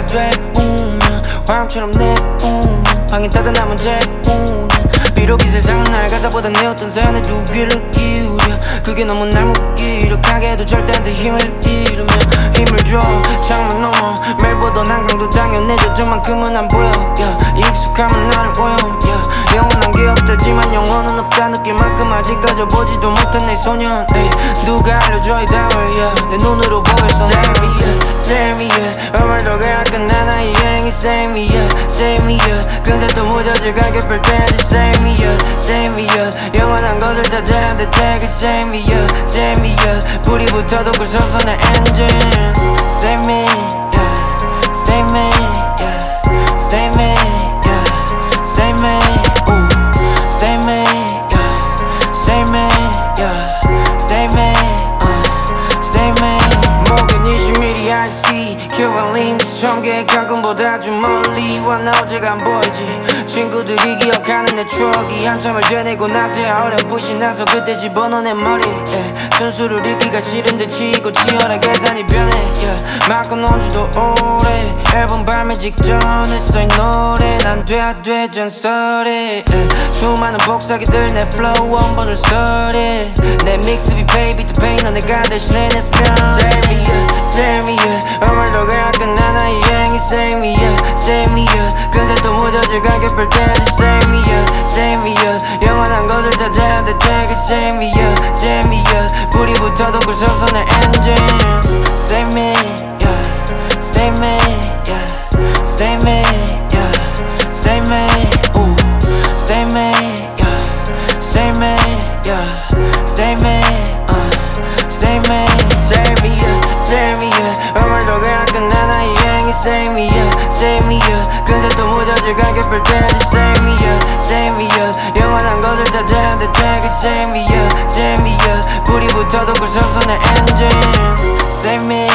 다 되우면 화음처럼 내우면 방에 닫아 남은 재우면 비록 이 세상은 날 가사보다 내 어떤 사연에 두 귀를 기울여 그게 너무 날 무기력하게 해도 절대 안 돼 힘을 잃으며 힘을 줘 창문 넘어 매일 보던 한강도 당연해져 저만큼은 안 보여 익숙함은 나를 오염 영원한 게 없다지만 영원은 없다 느낄 만큼 아직까지 보지도 못한 내 소년 누가 알려줘 이 답을 내 눈으로 보였어 Save me 얼마나 더 약간 난 나의 여행이 Save me 근사도 무뎌질 가격별 때지 Save me 영원한 것을 찾아야 돼 Take it Save me 불이 붙어도 그 선선의 엔진 Save me Save me Save me Save me Save me Save me Save me Save me 목엔 20mm RC 큐반 링스 처음 계획한 꿈보다 좀 멀리 와 나 어제가 안 보이지 친구들이 기억하는 내 추억이 한참을 되내고 나서야 어렴풋이 나서 그때 집어넣은 내 머리 순수를 읽기가 싫은데 치고 치열한 계산이 변해 막고 논 지도 오래 앨범 발매 직전에 써인 노래 난 돼야 돼 전설에 수많은 복사기들 내 flow 원본을 서래 내 믹스비 baby to pain 넌 내가 대신해 내 스편 Save me 얼마나 더 약간 난 나의 여행이 Save me 근사도 무뎌질 가격별 때지 Save me 영원한 것을 찾아야 돼 Take it Save me 불이 붙어도 그 선선의 엔진 Save me Save me Save me Save me Save me Save me Save me Save me Save me 얼마나 더 약간 난 나의 여행이 Save me 근사도 무뎌질 가격별 때지 Save me 영원한 것을 찾아야 돼 Take it Save me 불이 붙어도 그 선선의 엔진 Save me